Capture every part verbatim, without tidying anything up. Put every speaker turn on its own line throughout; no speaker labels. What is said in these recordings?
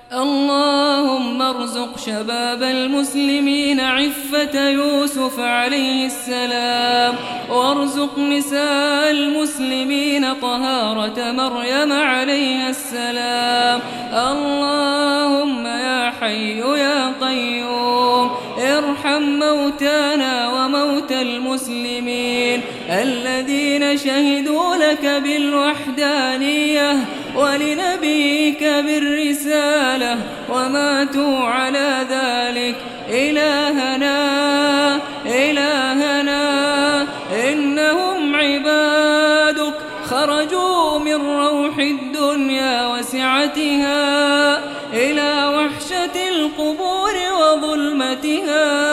اللهم ارزق شباب المسلمين عفة يوسف عليه السلام، وارزق نساء المسلمين طهارة مريم عليها السلام. اللهم يا حي يا قيوم ارحم موتانا وموتى المسلمين الذين شهدوا لك بالوحدانية ولنبيك بالرسالة وماتوا على ذلك. إلهنا إلهنا إنهم عبادك خرجوا من روح الدنيا وسعتها إلى وحشة القبور وظلمتها.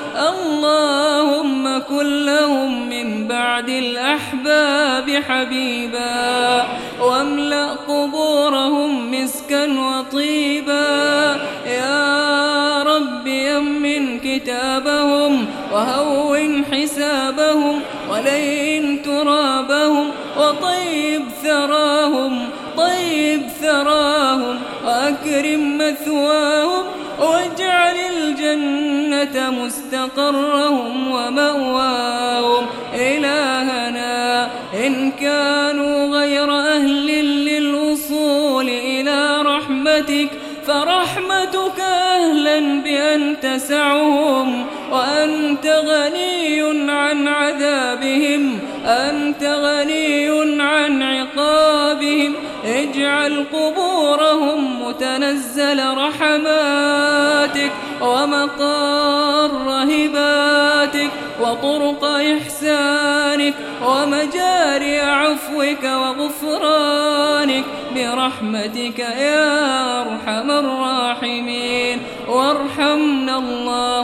اللهم كن لهم من بعد الأحباب حبيبا، واملأ قبورهم مسكا وطيبا. يا رب يمن كتابهم وهون حسابهم ولين ترابهم وطيب ثراهم طيب ثراهم وأكرم مثواهم واجعل الجنة مستقرهم ومأواهم. إلهنا إن كانوا غير أهل للوصول إلى رحمتك فرحمتك أهلا بأن تسعهم، وأنت غني عن عذابهم، أنت غني عن عقابهم. اجعل قبورهم متنزل رحماتك ومقار هباتك وطرق إحسانك ومجاري عفوك وغفرانك برحمتك يا أرحم الراحمين. وارحمنا الله